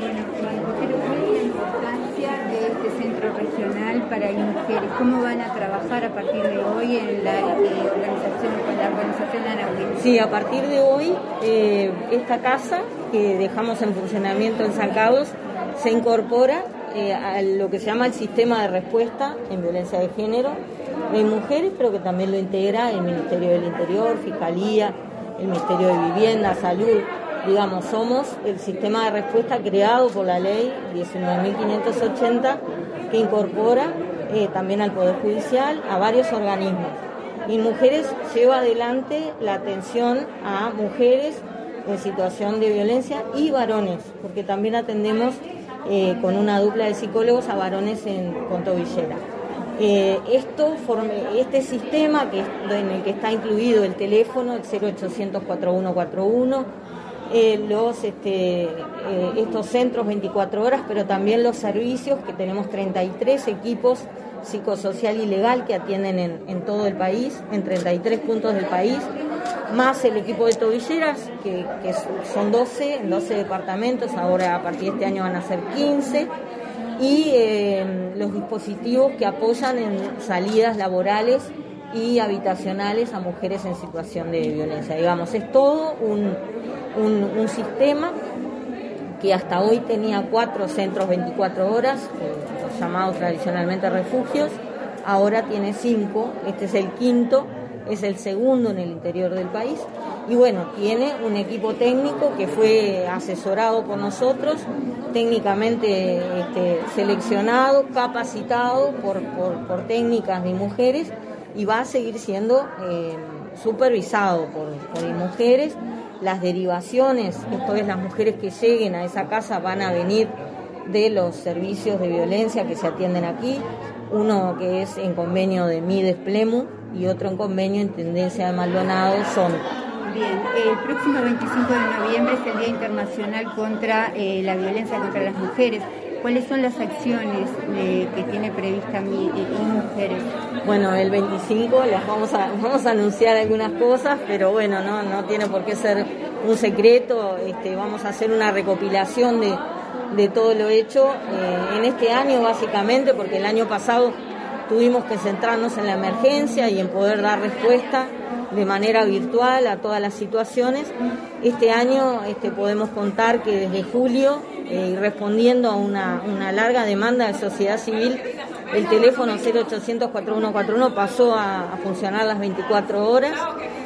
Pero ¿cuál es la importancia de este centro regional para las mujeres? ¿Cómo van a trabajar a partir de hoy en la organización Anahuel? Sí, a partir de hoy, esta casa que dejamos en funcionamiento en San Carlos se incorpora a lo que se llama el sistema de respuesta en violencia de género de mujeres, pero que también lo integra el Ministerio del Interior, Fiscalía, el Ministerio de Vivienda, Salud. Digamos, somos el sistema de respuesta creado por la ley 19.580 que incorpora también al Poder Judicial a varios organismos. Y Mujeres lleva adelante la atención a mujeres en situación de violencia y varones, porque también atendemos con una dupla de psicólogos a varones con tobillera. Este sistema en el que está incluido el teléfono, el 0800 4141, estos centros 24 horas, pero también los servicios, que tenemos 33 equipos psicosocial y legal que atienden en todo el país, en 33 puntos del país, más el equipo de tobilleras, que son 12 departamentos, ahora a partir de este año van a ser 15, y los dispositivos que apoyan en salidas laborales y habitacionales a mujeres en situación de violencia. Digamos, es todo un sistema que hasta hoy tenía 4 centros 24 horas, los llamados tradicionalmente refugios, ahora tiene 5, este es el quinto, es el segundo en el interior del país, y bueno, tiene un equipo técnico que fue asesorado por nosotros, técnicamente seleccionado, capacitado por técnicas de mujeres, y va a seguir siendo supervisado por mujeres. Las derivaciones, esto es, las mujeres que lleguen a esa casa van a venir de los servicios de violencia que se atienden aquí, uno que es en convenio de Mides Plemu y otro en convenio Intendencia de Maldonado Sonda. Bien, el próximo 25 de noviembre es el Día Internacional contra la Violencia contra las Mujeres. ¿Cuáles son las acciones que tiene prevista Mujeres? Bueno, el 25 les vamos a anunciar algunas cosas, pero bueno, no tiene por qué ser un secreto. Vamos a hacer una recopilación de todo lo hecho en este año, básicamente, porque el año pasado tuvimos que centrarnos en la emergencia y en poder dar respuesta de manera virtual a todas las situaciones. Este año podemos contar que desde julio, y respondiendo a una larga demanda de sociedad civil, el teléfono 0800 4141 pasó a funcionar las 24 horas.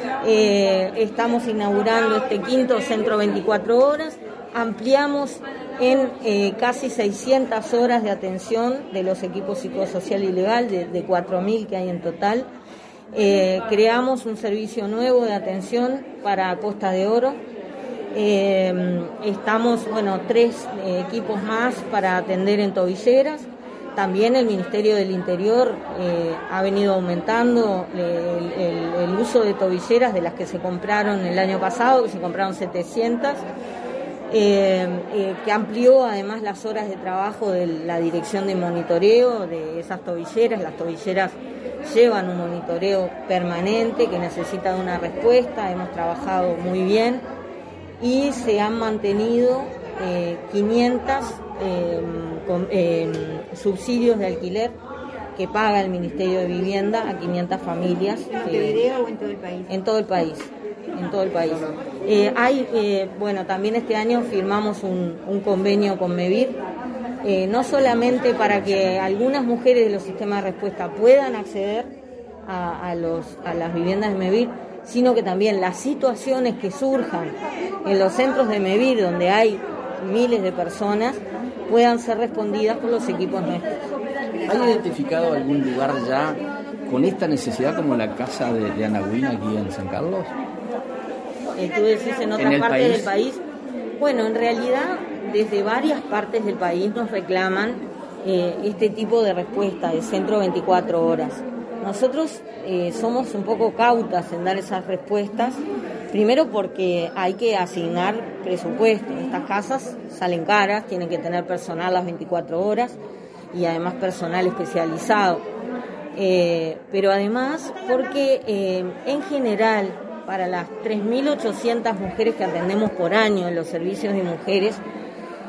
Estamos inaugurando este quinto centro 24 horas. Ampliamos en casi 600 horas de atención de los equipos psicosocial y legal, de 4.000 que hay en total. Creamos un servicio nuevo de atención para Costa de Oro. Estamos, 3 equipos más para atender en tobilleras. También el Ministerio del Interior ha venido aumentando el uso de tobilleras, de las que se compraron el año pasado, que se compraron 700, que amplió además las horas de trabajo de la dirección de monitoreo de esas tobilleras. Las tobilleras llevan un monitoreo permanente que necesita de una respuesta. Hemos trabajado muy bien y se han mantenido 500 subsidios de alquiler que paga el Ministerio de Vivienda a 500 familias. ¿En Montevideo o en todo el país? En todo el país. También este año firmamos un convenio con MEVIR, no solamente para que algunas mujeres de los sistemas de respuesta puedan acceder a las viviendas de MEVIR, sino que también las situaciones que surjan en los centros de MEVIR, donde hay miles de personas, puedan ser respondidas por los equipos nuestros. ¿Hay identificado algún lugar ya con esta necesidad como la casa de Anahuel aquí en San Carlos? ¿Tú decís en otras partes del país? Bueno, en realidad desde varias partes del país nos reclaman este tipo de respuesta de centro 24 horas. Nosotros somos un poco cautas en dar esas respuestas, primero porque hay que asignar presupuesto. Estas casas salen caras, tienen que tener personal las 24 horas y además personal especializado. Pero además porque en general, para las 3.800 mujeres que atendemos por año en los servicios de mujeres,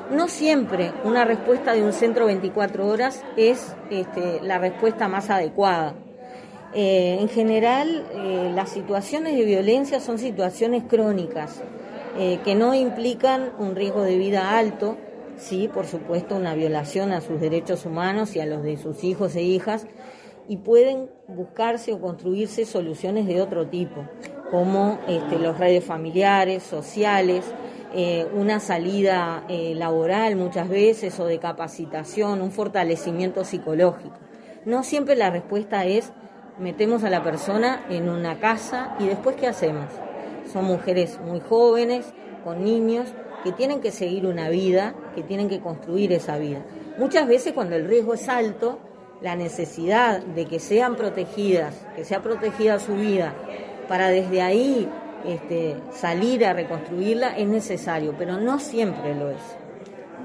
No siempre una respuesta de un centro 24 horas es la respuesta más adecuada. En general, las situaciones de violencia son situaciones crónicas que no implican un riesgo de vida alto, sí, por supuesto, una violación a sus derechos humanos y a los de sus hijos e hijas, y pueden buscarse o construirse soluciones de otro tipo, como los redes familiares, sociales, una salida laboral muchas veces o de capacitación, un fortalecimiento psicológico. No siempre la respuesta es metemos a la persona en una casa y después ¿qué hacemos? Son mujeres muy jóvenes, con niños, que tienen que seguir una vida, que tienen que construir esa vida. Muchas veces cuando el riesgo es alto, la necesidad de que sean protegidas, que sea protegida su vida, para desde ahí salir a reconstruirla es necesario, pero no siempre lo es.